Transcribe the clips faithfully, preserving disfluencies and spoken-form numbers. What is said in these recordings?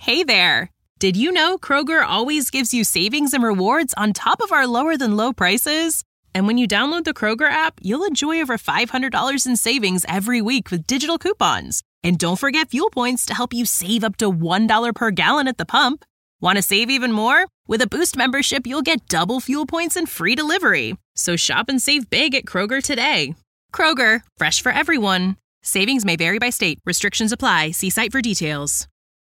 Hey there! Did you know Kroger always gives you savings and rewards on top of our lower-than-low prices? And when you download the Kroger app, you'll enjoy over five hundred dollars in savings every week with digital coupons. And don't forget fuel points to help you save up to one dollar per gallon at the pump. Want to save even more? With a Boost membership, you'll get double fuel points and free delivery. So shop and save big at Kroger today. Kroger, fresh for everyone. Savings may vary by state. Restrictions apply. See site for details.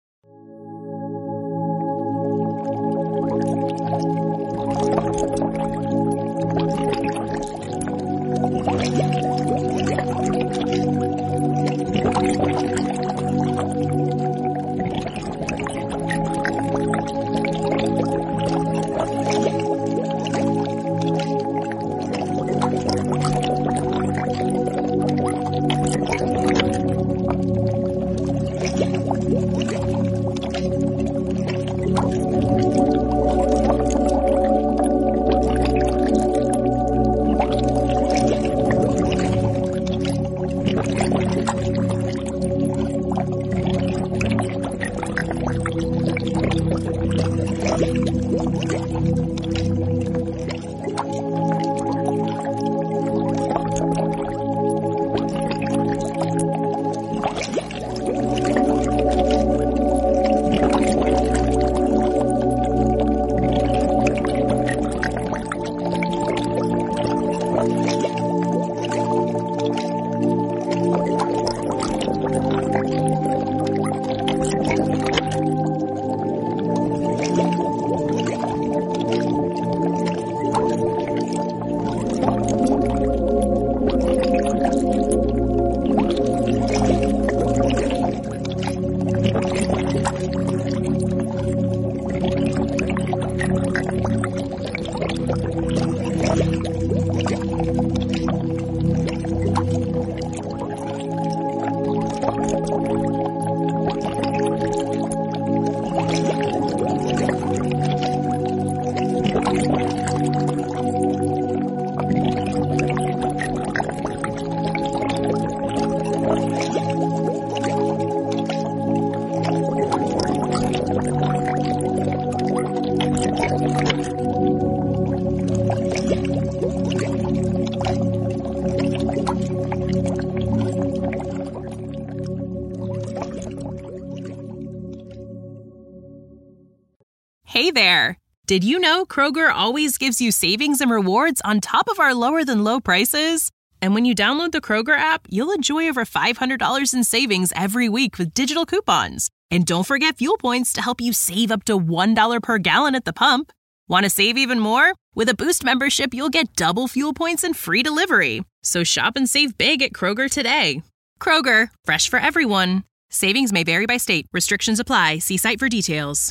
Hey there! Did you know Kroger always gives you savings and rewards on top of our lower-than-low prices? And when you download the Kroger app, you'll enjoy over five hundred dollars in savings every week with digital coupons. And don't forget fuel points to help you save up to one dollar per gallon at the pump. Want to save even more? With a Boost membership, you'll get double fuel points and free delivery. So shop and save big at Kroger today. Kroger, fresh for everyone. Savings may vary by state. Restrictions apply. See site for details.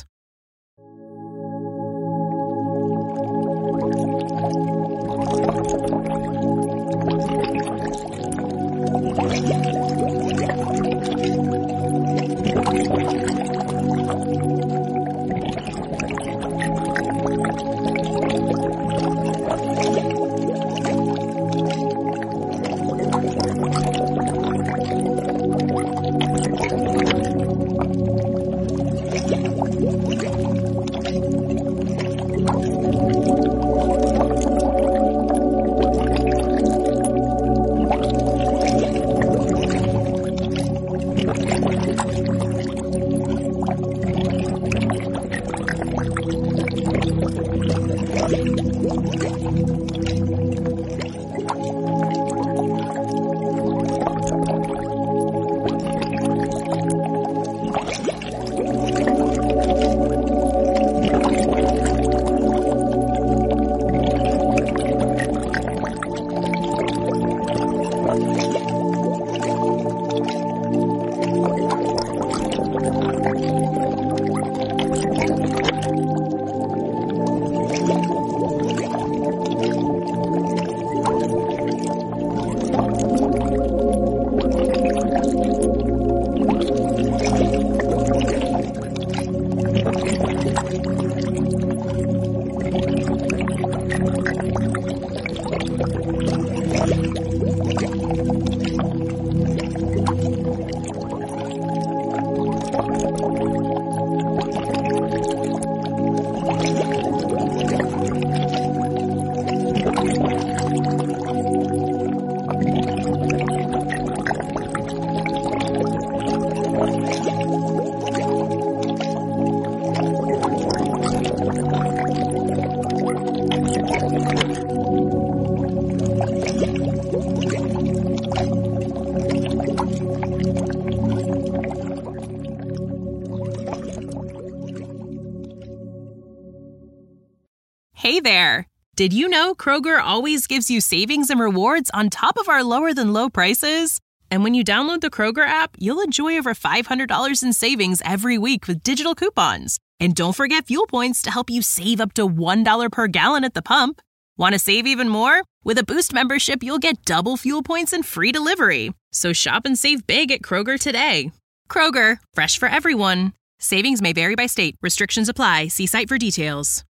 Hey there! Did you know Kroger always gives you savings and rewards on top of our lower-than-low prices? And when you download the Kroger app, you'll enjoy over five hundred dollars in savings every week with digital coupons. And don't forget fuel points to help you save up to one dollar per gallon at the pump. Want to save even more? With a Boost membership, you'll get double fuel points and free delivery. So shop and save big at Kroger today. Kroger, fresh for everyone. Savings may vary by state. Restrictions apply. See site for details.